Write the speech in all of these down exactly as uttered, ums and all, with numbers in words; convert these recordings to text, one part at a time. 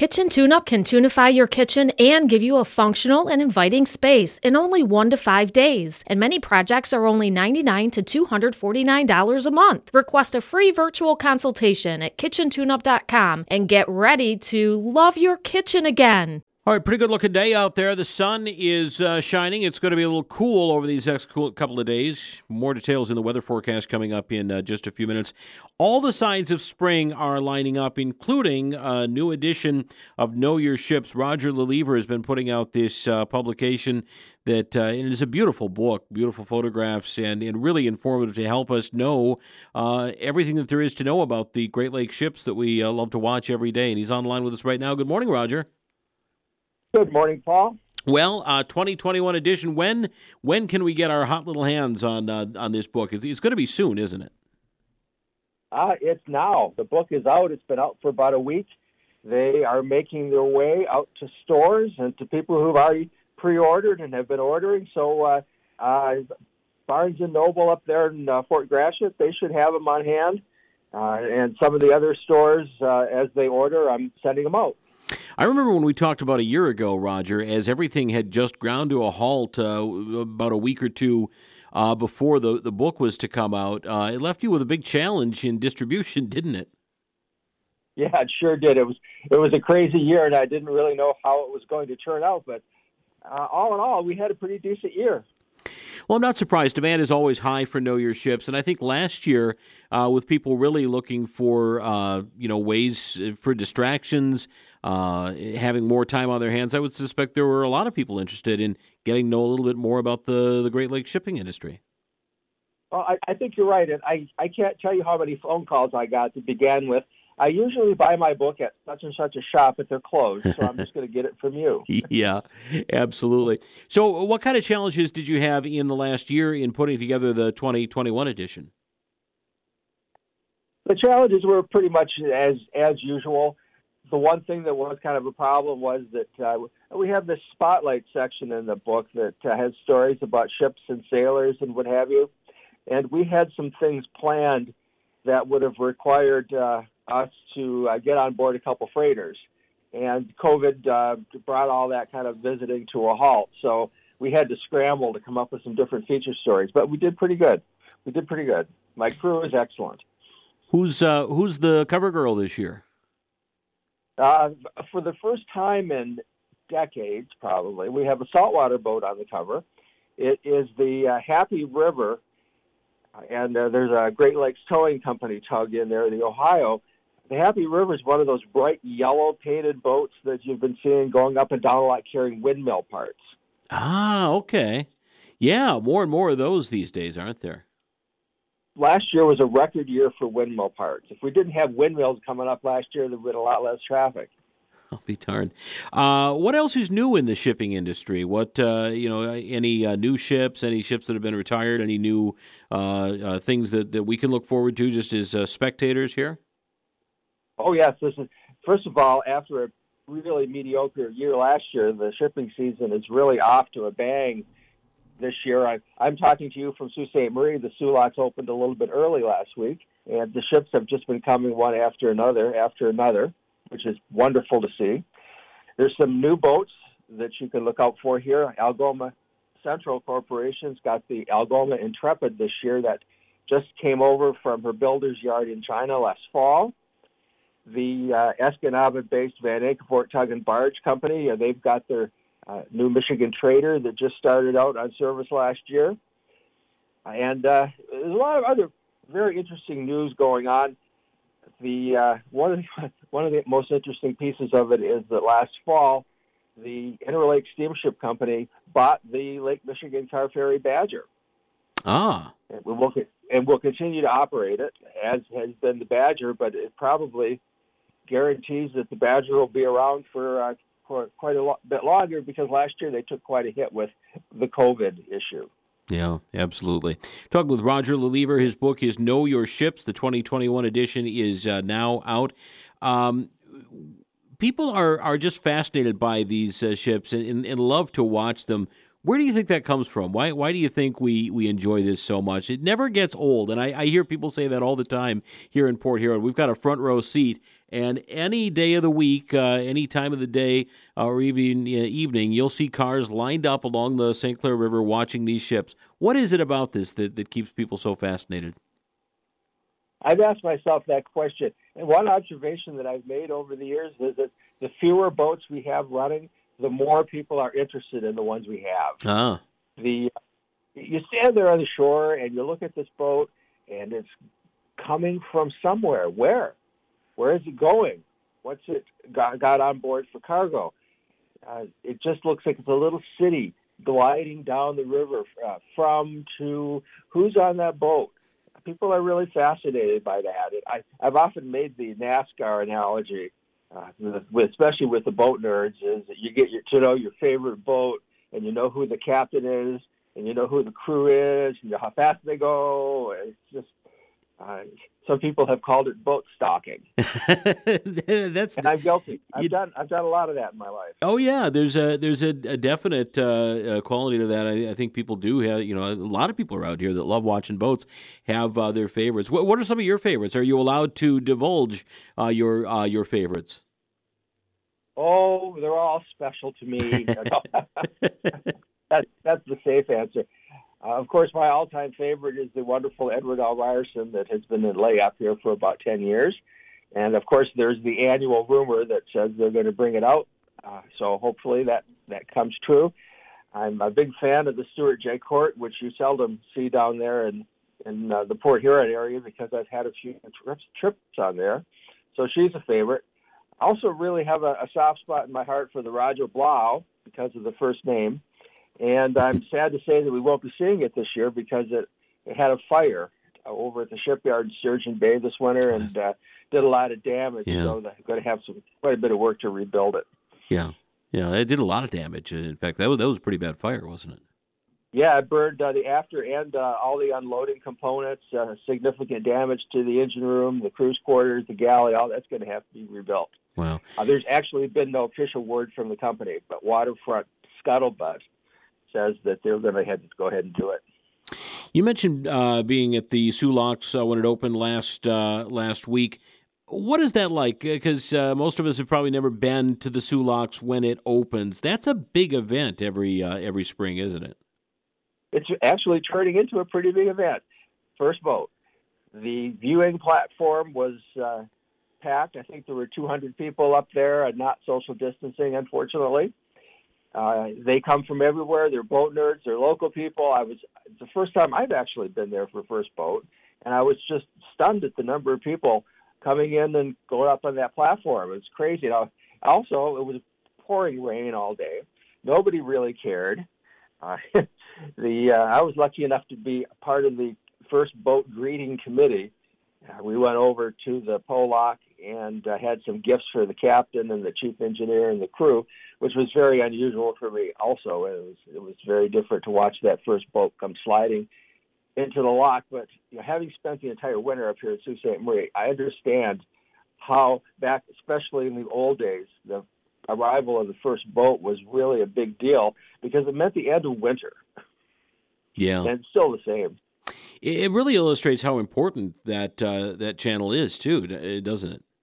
Kitchen Tune-Up can tunify your kitchen and give you a functional and inviting space in only one to five days. And many projects are only ninety-nine dollars to two hundred forty-nine dollars a month. Request a free virtual consultation at kitchen tune up dot com and get ready to love your kitchen again. All right, pretty good looking day out there. The sun is uh, shining. It's going to be a little cool over these next cool couple of days. More details in the weather forecast coming up in uh, just a few minutes. All the signs of spring are lining up, including a new edition of Know Your Ships. Roger Leliver has been putting out this uh, publication that uh, it is a beautiful book, beautiful photographs, and, and really informative to help us know uh, everything that there is to know about the Great Lakes ships that we uh, love to watch every day. And he's on the line with us right now. Good morning, Roger. Good morning, Paul. Well, uh, twenty twenty-one edition. When when can we get our hot little hands on uh, on this book? It's, it's going to be soon, isn't it? Uh, it's now. The book is out. It's been out for about a week. They are making their way out to stores and to people who've already pre-ordered and have been ordering. So uh, uh, Barnes and Noble up there in uh, Fort Gratiot, they should have them on hand. Uh, and some of the other stores, uh, as they order, I'm sending them out. I remember when we talked about a year ago, Roger, as everything had just ground to a halt uh, about a week or two uh, before the, the book was to come out. Uh, it left you with a big challenge in distribution, didn't it? Yeah, it sure did. It was it was a crazy year, and I didn't really know how it was going to turn out. But uh, all in all, we had a pretty decent year. Well, I'm not surprised. Demand is always high for Know Your Ships, and I think last year, uh, with people really looking for uh, you know ways for distractions, uh, having more time on their hands, I would suspect there were a lot of people interested in getting to know a little bit more about the, the Great Lakes shipping industry. Well, I, I think you're right, and I, I can't tell you how many phone calls I got to begin with. I usually buy my book at such and such a shop, but they're closed, so I'm just going to get it from you. Yeah, absolutely. So what kind of challenges did you have in the last year in putting together the twenty twenty-one edition? The challenges were pretty much as as usual. The one thing that was kind of a problem was that uh, we have this spotlight section in the book that uh, has stories about ships and sailors and what have you. And we had some things planned that would have required uh, us to uh, get on board a couple freighters. And COVID uh, brought all that kind of visiting to a halt. So we had to scramble to come up with some different feature stories. But we did pretty good. We did pretty good. My crew is excellent. Who's uh, who's the cover girl this year? Uh, for the first time in decades, probably, we have a saltwater boat on the cover. It is the uh, Happy River, and uh, there's a Great Lakes Towing Company tug in there, the Ohio. The Happy River is one of those bright yellow painted boats that you've been seeing going up and down a lot carrying windmill parts. Ah, okay. Yeah, more and more of those these days, aren't there? Last year was a record year for windmill parts. If we didn't have windmills coming up last year, there would have been a lot less traffic. I'll be darned. Uh, what else is new in the shipping industry? What, uh, you know, any uh, new ships, any ships that have been retired, any new uh, uh, things that, that we can look forward to just as uh, spectators here? Oh, yes. This is, first of all, after a really mediocre year last year, the shipping season is really off to a bang this year. I, I'm talking to you from Sault Ste. Marie. The Soo Lots opened a little bit early last week, and the ships have just been coming one after another after another, which is wonderful to see. There's some new boats that you can look out for here. Algoma Central Corporation's got the Algoma Intrepid this year that just came over from her builder's yard in China last fall. The uh, Escanaba-based Van Akenfort Tug and Barge Company, uh, they've got their uh, new Michigan Trader that just started out on service last year. And uh, there's a lot of other very interesting news going on. The uh, one of the, one of the most interesting pieces of it is that last fall, the Interlake Steamship Company bought the Lake Michigan car ferry Badger. Ah, and we will and we'll continue to operate it as has been the Badger, but it probably guarantees that the Badger will be around for, uh, for quite a lo- bit longer because last year they took quite a hit with the COVID issue. Yeah, absolutely. Talking with Roger Leliver. His book is Know Your Ships. The twenty twenty-one edition is uh, now out. Um, people are, are just fascinated by these uh, ships and, and, and love to watch them. Where do you think that comes from? Why why do you think we, we enjoy this so much? It never gets old, and I, I hear people say that all the time here in Port Huron. We've got a front row seat, and any day of the week, uh, any time of the day, uh, or even uh, evening, you'll see cars lined up along the Saint Clair River watching these ships. What is it about this that, that keeps people so fascinated? I've asked myself that question, and one observation that I've made over the years is that the fewer boats we have running, the more people are interested in the ones we have. Ah. The you stand there on the shore and you look at this boat, and it's coming from somewhere. Where? Where is it going? What's it got, got on board for cargo? Uh, it just looks like it's a little city gliding down the river uh, from to. Who's on that boat? People are really fascinated by that. It, I, I've often made the NASCAR analogy. Uh, with, especially with the boat nerds, is that you get your, to know your favorite boat, and you know who the captain is, and you know who the crew is, and you know how fast they go. It's just uh, some people have called it boat stalking. That's and I'm guilty. I've you, done I've done a lot of that in my life. Oh yeah, there's a there's a, a definite uh, uh, quality to that. I, I think people do have. You know, a lot of people around here that love watching boats have uh, their favorites. What, what are some of your favorites? Are you allowed to divulge uh, your uh, your favorites? Oh, they're all special to me. that, that's the safe answer. Uh, of course, my all-time favorite is the wonderful Edward L. Ryerson that has been in layup here for about ten years. And, of course, there's the annual rumor that says they're going to bring it out. Uh, so hopefully that, that comes true. I'm a big fan of the Stuart J. Court, which you seldom see down there in, in uh, the Port Huron area because I've had a few trips, trips on there. So she's a favorite. I also really have a, a soft spot in my heart for the Roger Blau because of the first name. And I'm sad to say that we won't be seeing it this year because it, it had a fire over at the shipyard in Sturgeon Bay this winter and uh, did a lot of damage. Yeah. So they're going to have some quite a bit of work to rebuild it. Yeah. Yeah, it did a lot of damage. In fact, that was, that was a pretty bad fire, wasn't it? Yeah, it burned uh, the after and uh, all the unloading components, uh, significant damage to the engine room, the crew's quarters, the galley, all that's going to have to be rebuilt. Wow. Uh, there's actually been no official word from the company, but Waterfront Scuttlebutt says that they're going to have to go ahead and do it. You mentioned uh, being at the Soo Locks uh, when it opened last uh, last week. What is that like? Because uh, most of us have probably never been to the Soo Locks when it opens. That's a big event every uh, every spring, isn't it? It's actually turning into a pretty big event. First boat. The viewing platform was uh, packed. I think there were two hundred people up there, and not social distancing, unfortunately. Uh, they come from everywhere. They're boat nerds. They're local people. I was it's the first time I've actually been there for first boat, and I was just stunned at the number of people coming in and going up on that platform. It's crazy. Now, also, it was pouring rain all day. Nobody really cared. Uh, the uh, I was lucky enough to be part of the first boat greeting committee. Uh, we went over to the Pollock and uh, had some gifts for the captain and the chief engineer and the crew, which was very unusual for me. Also, it was it was very different to watch that first boat come sliding into the lock. But you know, having spent the entire winter up here at Sault Ste. Marie, I understand how back, especially in the old days, the arrival of the first boat was really a big deal because it meant the end of winter. Yeah, and it's still the same. It really illustrates how important that uh, that channel is, too, doesn't it?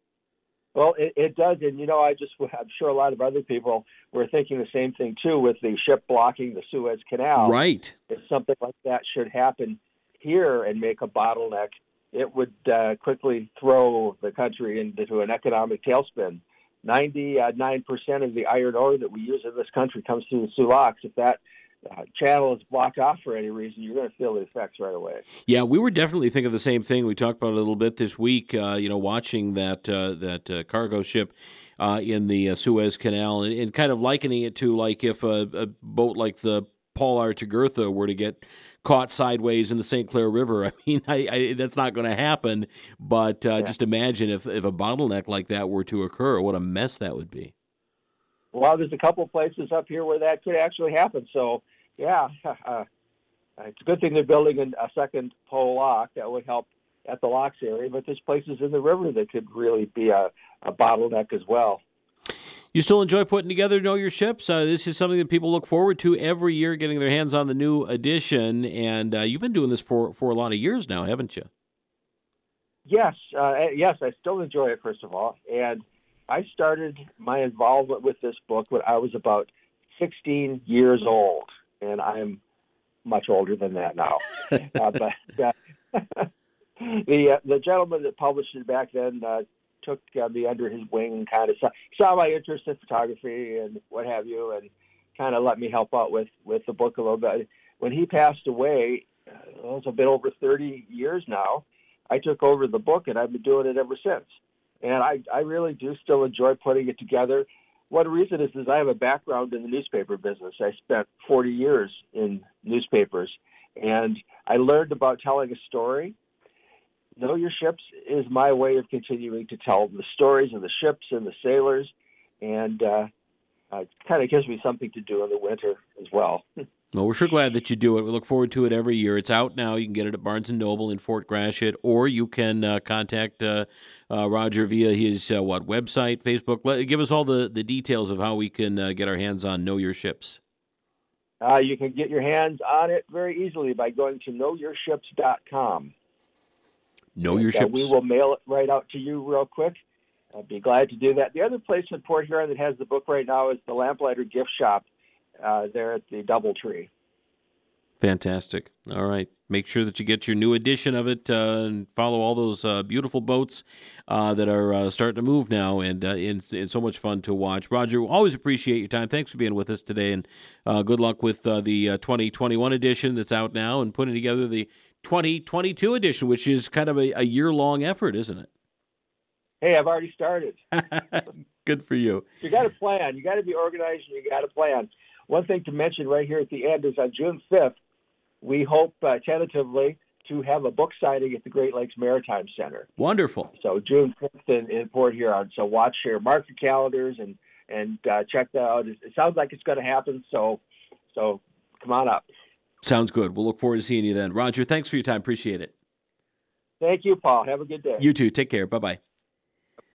Well, it, it does, and you know, I just I'm sure a lot of other people were thinking the same thing too with the ship blocking the Suez Canal. Right. If something like that should happen here and make a bottleneck, it would uh, quickly throw the country into an economic tailspin. ninety-nine percent of the iron ore that we use in this country comes through the Soo Locks. If that uh, channel is blocked off for any reason, you're going to feel the effects right away. Yeah, we were definitely thinking the same thing. We talked about it a little bit this week, uh, you know, watching that uh, that uh, cargo ship uh, in the uh, Suez Canal and, and kind of likening it to like if a, a boat like the Paul R. Tagurtha were to get caught sideways in the Saint Clair River. I mean, I, I, that's not going to happen, but uh, yeah. just imagine if, if a bottleneck like that were to occur, what a mess that would be. Well, there's a couple places up here where that could actually happen. So, yeah, uh, it's a good thing they're building a second pole lock. That would help at the locks area, but there's places in the river that could really be a, a bottleneck as well. You still enjoy putting together Know Your Ships? Uh, this is something that people look forward to every year, getting their hands on the new edition. And uh, you've been doing this for, for a lot of years now, haven't you? Yes, uh, yes, I still enjoy it, first of all. And I started my involvement with this book when I was about sixteen years old, and I'm much older than that now. uh, but uh, the uh, the gentleman that published it back then uh, took uh, me under his wing and kind of saw, saw my interest in photography and what have you, and kind of let me help out with, with the book a little bit. When he passed away, uh, it's a bit over thirty years now, I took over the book, and I've been doing it ever since. And I, I really do still enjoy putting it together. One reason is, is I have a background in the newspaper business. I spent forty years in newspapers, and I learned about telling a story. Know Your Ships is my way of continuing to tell the stories of the ships and the sailors, and uh, uh, it kind of gives me something to do in the winter as well. Well, we're sure glad that you do it. We look forward to it every year. It's out now. You can get it at Barnes and Noble in Fort Gratiot, or you can uh, contact uh, uh, Roger via his uh, what website, Facebook. Let, give us all the, the details of how we can uh, get our hands on Know Your Ships. Uh, you can get your hands on it very easily by going to know your ships dot com. Know Your and, Ships. Uh, we will mail it right out to you real quick. I'd be glad to do that. The other place in Port Huron that has the book right now is the Lamplighter Gift Shop uh, there at the Doubletree. Fantastic. All right. Make sure that you get your new edition of it uh, and follow all those uh, beautiful boats uh, that are uh, starting to move now, and uh, it's, it's so much fun to watch. Roger, always appreciate your time. Thanks for being with us today, and uh, good luck with uh, the uh, twenty twenty-one edition that's out now and putting together the twenty twenty-two edition, which is kind of a, a year-long effort, isn't it? Hey, I've already started. Good for you. You got to plan. You got to be organized, and you got to plan. One thing to mention right here at the end is on June fifth, we hope uh, tentatively to have a book signing at the Great Lakes Maritime Center. Wonderful. So June fifth in, in Port Huron. So watch here, mark your calendars, and and uh, check that out. It, it sounds like it's going to happen. So so come on up. Sounds good. We'll look forward to seeing you then. Roger, thanks for your time. Appreciate it. Thank you, Paul. Have a good day. You too. Take care. Bye bye.